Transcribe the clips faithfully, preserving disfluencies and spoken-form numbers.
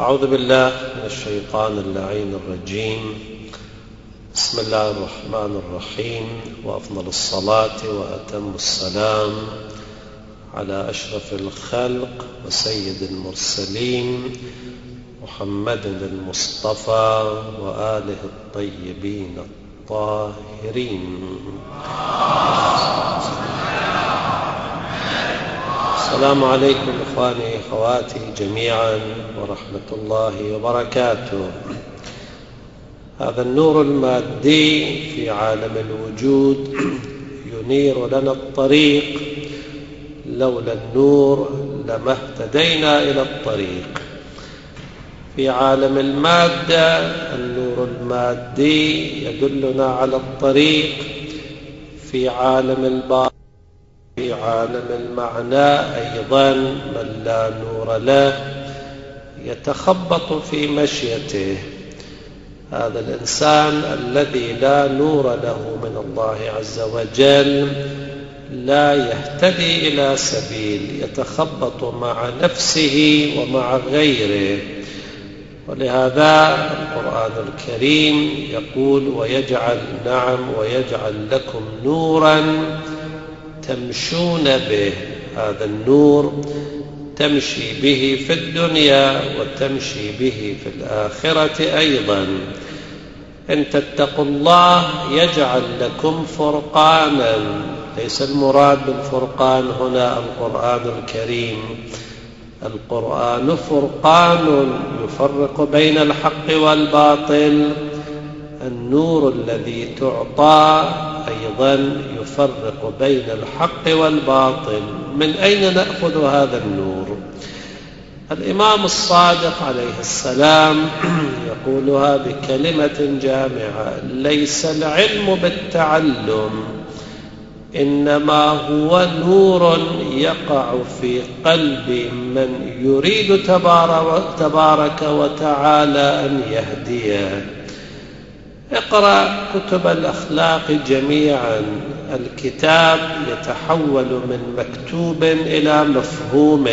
أعوذ بالله من الشيطان اللعين الرجيم. بسم الله الرحمن الرحيم، وأفضل الصلاة وأتم السلام على أشرف الخلق وسيد المرسلين محمد المصطفى وآله الطيبين الطاهرين. السلام عليكم إخواني أخواتي جميعا ورحمة الله وبركاته. هذا النور المادي في عالم الوجود ينير لنا الطريق، لولا النور لما اهتدينا إلى الطريق. في عالم المادة النور المادي يدلنا على الطريق، في عالم الباطن في عالم المعنى أيضا من لا نور له يتخبط في مشيته. هذا الإنسان الذي لا نور له من الله عز وجل لا يهتدي إلى سبيل، يتخبط مع نفسه ومع غيره. ولهذا القرآن الكريم يقول ويجعل نعم ويجعل لكم نورا تمشون به. هذا النور تمشي به في الدنيا وتمشي به في الآخرة أيضا. إن تتقوا الله يجعل لكم فرقانا. ليس المراد بالفرقان هنا القرآن الكريم، القرآن فرقان يفرق بين الحق والباطل. النور الذي تعطى أيضا يفرق بين الحق والباطل. من أين نأخذ هذا النور؟ الإمام الصادق عليه السلام يقولها بكلمة جامعة: ليس العلم بالتعلم، إنما هو نور يقع في قلب من يريد تبارك وتعالى أن يهديه. اقرأ كتب الأخلاق جميعا، الكتاب يتحول من مكتوب إلى مفهوم.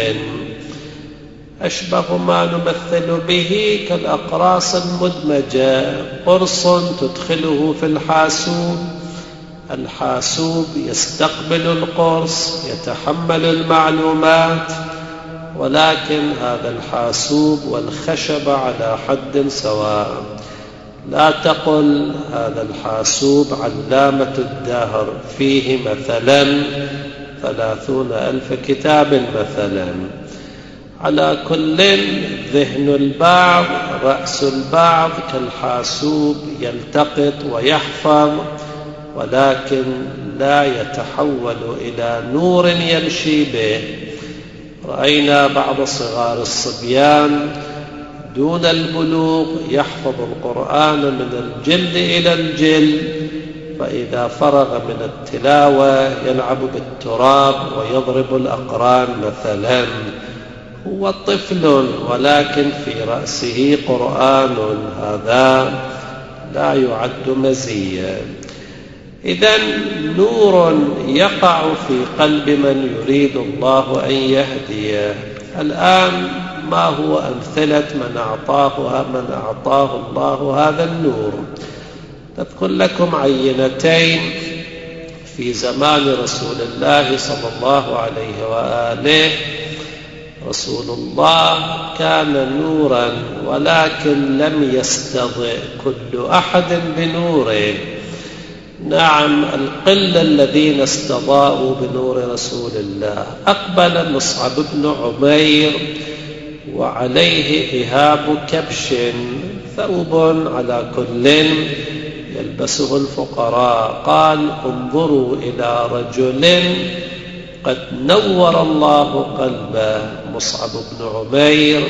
أشبه ما نمثل به كالأقراص المدمجة، قرص تدخله في الحاسوب، الحاسوب يستقبل القرص يتحمل المعلومات، ولكن هذا الحاسوب والخشب على حد سواء. لا تقل هذا الحاسوب علامة الدهر فيه مثلا ثلاثون ألف كتاب مثلا. على كل ذهن البعض رأس البعض كالحاسوب يلتقط ويحفظ، ولكن لا يتحول إلى نور يمشي به. رأينا بعض صغار الصبيان دون البلوغ يحفظ القرآن من الجلد إلى الجلد، فإذا فرغ من التلاوة يلعب بالتراب ويضرب الأقران مثلا. هو طفل ولكن في رأسه قرآن، هذا لا يعد مزية. إذن نور يقع في قلب من يريد الله أن يهديه. الآن ما هو أمثلة من أعطاه من أعطاه الله هذا النور؟ نذكر لكم عينتين. في زمان رسول الله صلى الله عليه وآله، رسول الله كان نورا ولكن لم يستضئ كل أحد بنوره. نعم، القلة الذين استضاءوا بنور رسول الله. أقبل مصعب بن عمير وعليه إهاب كبش، ثوب على كل يلبسه الفقراء. قال: انظروا إلى رجل قد نور الله قلبه. مصعب بن عمير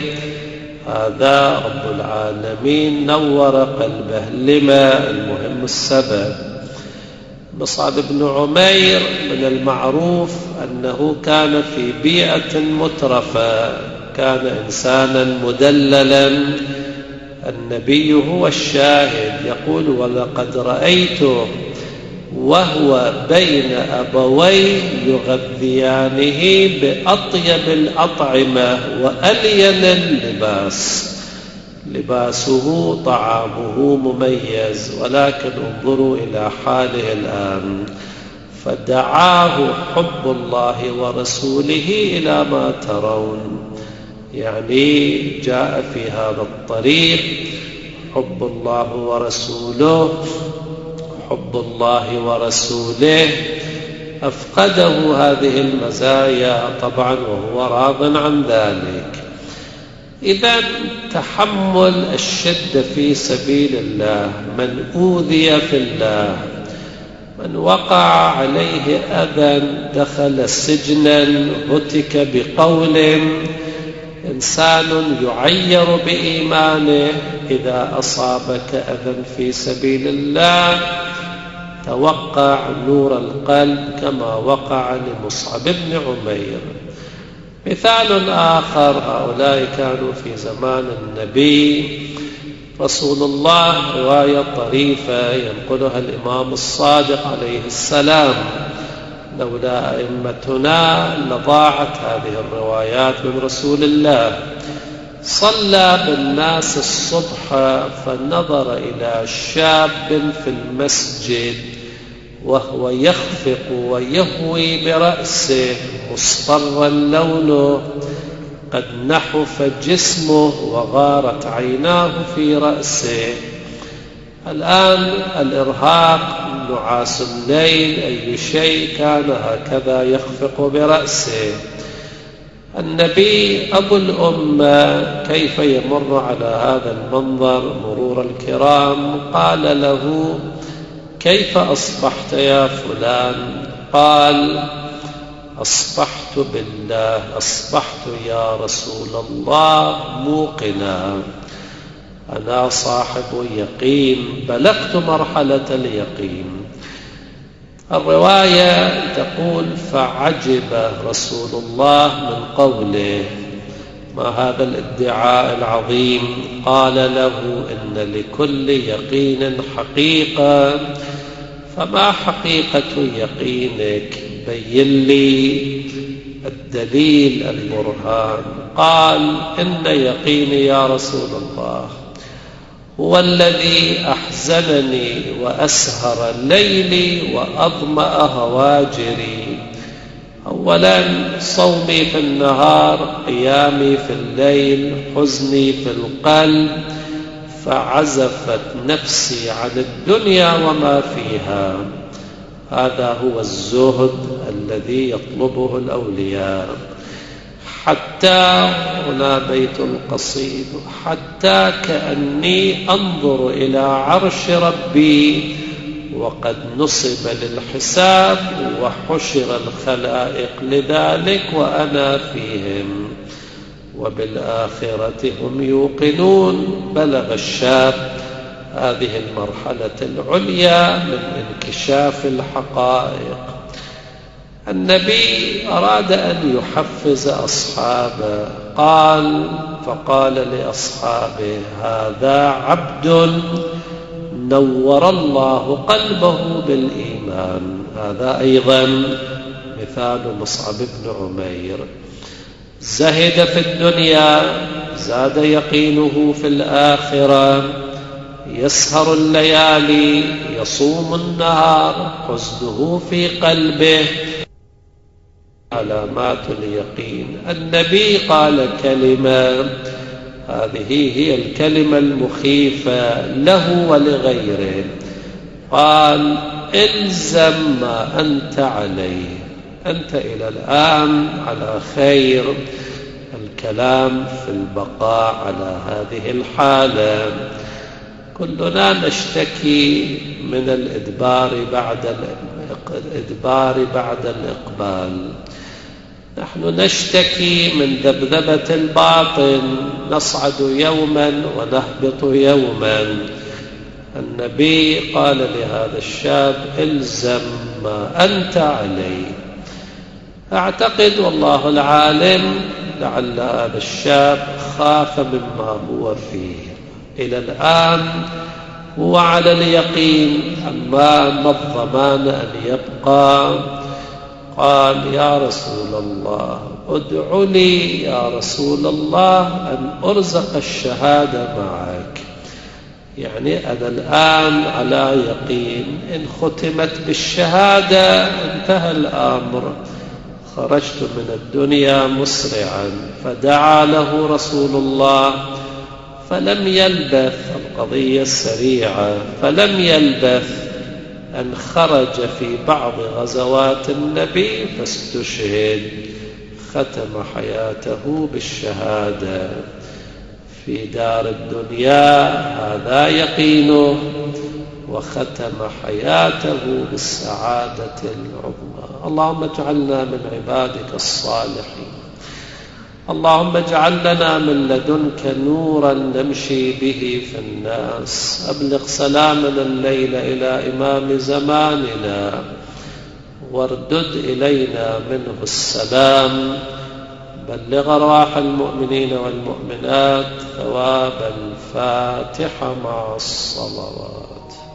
هذا رب العالمين نور قلبه. لما؟ المهم السبب. مصعب بن عمير من المعروف أنه كان في بيئة مترفة، كان إنسانا مدللا. النبي هو الشاهد، يقول: ولقد رأيته وهو بين أبويه يغذيانه بأطيب الأطعمة وألين اللباس. لباسه طعامه مميز، ولكن انظروا إلى حاله الآن. فدعاه حب الله ورسوله إلى ما ترون، يعني جاء في هذا الطريق حب الله ورسوله حب الله ورسوله أفقده هذه المزايا طبعا وهو راض عن ذلك. إذن تحمل الشدة في سبيل الله، من أوذي في الله، من وقع عليه أذى، دخل سجنا، هتك بقول، إنسان يعير بإيمانه، إذا أصابك أذى في سبيل الله توقع نور القلب كما وقع لمصعب بن عمير. مثال آخر، هؤلاء كانوا في زمان النبي رسول الله، رواية طريفة ينقلها الإمام الصادق عليه السلام، لولا أئمتنا لضاعت هذه الروايات من رسول الله. صلى بالناس الصبح فنظر إلى شاب في المسجد وهو يخفق ويهوي برأسه، مصفرا لونه، قد نحف جسمه وغارت عيناه في رأسه. الآن الإرهاق، نعاس الليل، أي شيء، كان هكذا يخفق برأسه. النبي أبو الأمة كيف يمر على هذا المنظر مرور الكرام؟ قال له: كيف أصبحت يا فلان؟ قال: أصبحت بالله، أصبحت يا رسول الله موقنا، أنا صاحب يقين، بلغت مرحلة اليقين. الرواية تقول: فعجب رسول الله من قوله، ما هذا الادعاء العظيم؟ قال له: إن لكل يقين حقيقة، فما حقيقة يقينك؟ بين لي الدليل البرهان. قال: إن يقيني يا رسول الله هو الذي أحزنني وأسهر ليلي وأظمأ هواجري. أولا صومي في النهار، قيامي في الليل، حزني في القلب، فعزفت نفسي عن الدنيا وما فيها. هذا هو الزهد الذي يطلبه الأولياء. حتى، هنا بيت القصيد، حتى كأني أنظر إلى عرش ربي وقد نصب للحساب وحشر الخلائق لذلك وأنا فيهم، وبالآخرة هم يوقنون. بلغ الشاب هذه المرحلة العليا من انكشاف الحقائق. النبي أراد أن يحفز أصحابه، قال فقال لأصحابه: هذا عبد نور الله قلبه بالإيمان. هذا أيضا مثال مصعب بن عمير، زهد في الدنيا، زاد يقينه في الآخرة، يسهر الليالي، يصوم النهار، حزنه في قلبه، علامات اليقين. النبي قال كلمة، هذه هي الكلمة المخيفة له ولغيره، قال: إلزم ما أنت عليه، أنت إلى الآن على خير. الكلام في البقاء على هذه الحالة. كلنا نشتكي من الإدبار بعد الإدبار بعد الإقبال. نحن نشتكي من ذبذبة الباطن، نصعد يوما ونهبط يوما. النبي قال لهذا الشاب: إلزم ما أنت عليه. أعتقد والله العالم لعل هذا الشاب خاف مما هو فيه. إلى الآن هو على اليقين، أما ما الضمان أن يبقى؟ قال يا رسول الله ادع لي يا رسول الله أن أرزق الشهادة معك، يعني أنا الآن على يقين إن ختمت بالشهادة انتهى الأمر، خرجت من الدنيا مسرعا. فدعا له رسول الله فلم يلبث، القضية السريعة، فلم يلبث أن خرج في بعض غزوات النبي فاستشهد، ختم حياته بالشهادة في دار الدنيا، هذا يقينه، وختم حياته بالسعادة العظمى. اللهم اجعلنا من عبادك الصالحين، اللهم اجعل لنا من لدنك نورا نمشي به في الناس. أبلغ سلامنا الليل إلى إمام زماننا واردد إلينا منه السلام. بلغ أرواح المؤمنين والمؤمنات ثواب الفاتحة مع الصلوات.